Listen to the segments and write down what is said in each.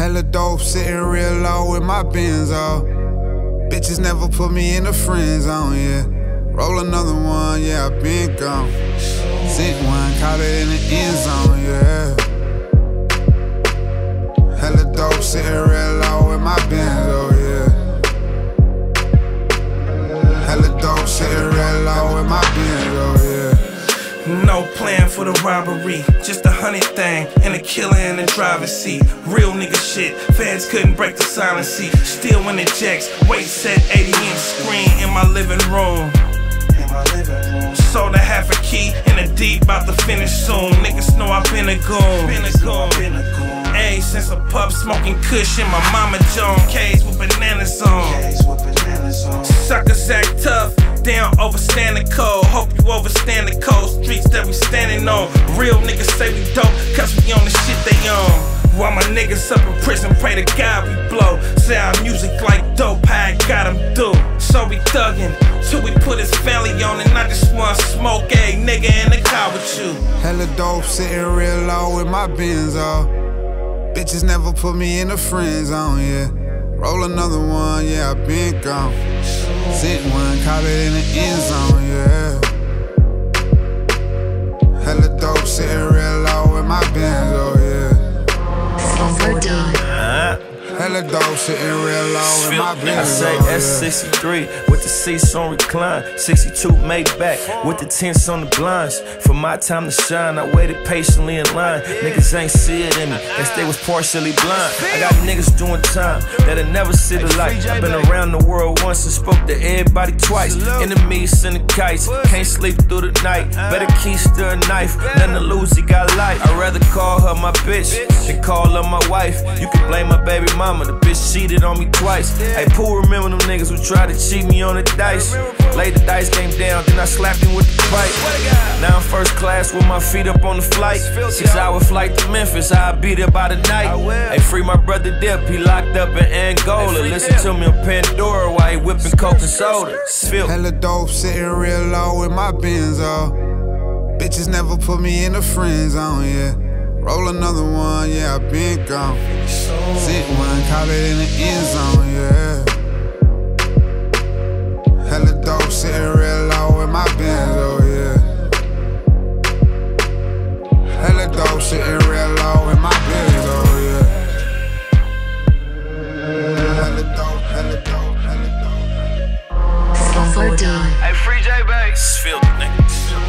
Hella dope, sitting real low with my Benz off. Bitches never put me in the friend zone, yeah. Roll another one, yeah, I been gone. Sent one, caught it in the end zone, yeah. Hella dope, sitting real low with my Benz, oh yeah. Hella dope, sitting real low with my Benz, oh yeah. No plan for the robbery, just 100 thing and a killer in the driver's seat. Real nigga shit, feds couldn't break the silent seat. Still in the jacks, weight set 80-inch screen in my living room. Sold a half a key and a D bout to finish soon. Niggas know I've been a goon. Ayy, since a pup smoking kush in my mama John K's with bananas on. Suckers act tough, they don't overstand the code. Hope you overstand the cold streets that we standing on. Real niggas say we dope, cause we on the shit they on. While my niggas up in prison, pray to God we blow. Say our music like dope, how I got them do. So we thuggin' till we put his family on. And I just wanna smoke a nigga in the car with you. Hella dope, sitting real low with my Benz off. Bitches never put me in the friend zone, yeah. Roll another one, yeah, I been gone. Sent one, caught it in the end zone, yeah. Hella dope, sitting real low with my Benz, oh yeah. Hella dope, sitting real low with my Benz. I say S63 with the seats on recline, 62 Maybach with the tints on the blinds. For my time to shine, I waited patiently in line. Niggas ain't see it in me, guess they was partially blind. I got niggas doing time that'll never see the light. I've been around the world once and spoke to everybody twice. Enemies sending kites, can't sleep through the night. Better keister a knife, nothing to lose, he got life. I'd rather call her my bitch than call her my wife. You can blame my baby mama, the bitch cheated on me twice. Hey, Pooh, remember them niggas who tried to cheat me on the dice? Laid the dice game down, then I slapped him with the pipe. Now I'm first class with my feet up on the flight. 6-hour flight to Memphis, I'll be there by the night. Hey, free my brother Dip, he locked up in Angola. Listen to me on Pandora while he whipping coke and soda. Hella dope, sitting real low with my Benz off. Bitches never put me in the friend zone, yeah. Roll another one, yeah, I been gone. Sent one, caught it in the end zone, yeah. Hella dope, sitting real low with my Benz, oh yeah. Hella dope, sitting real low with my Benz, oh yeah. Hella dope, hella dope, hella dope. Hey, free J-Bags. Filthy niggas.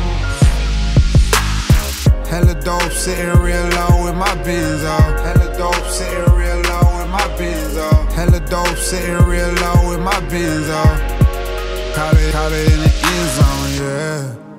Hella dope, sitting real low with my Benz off. Hella dope, sitting real low with my Benz off. Hella dope, sitting real low with my Benz off. Caught it in the end zone, yeah.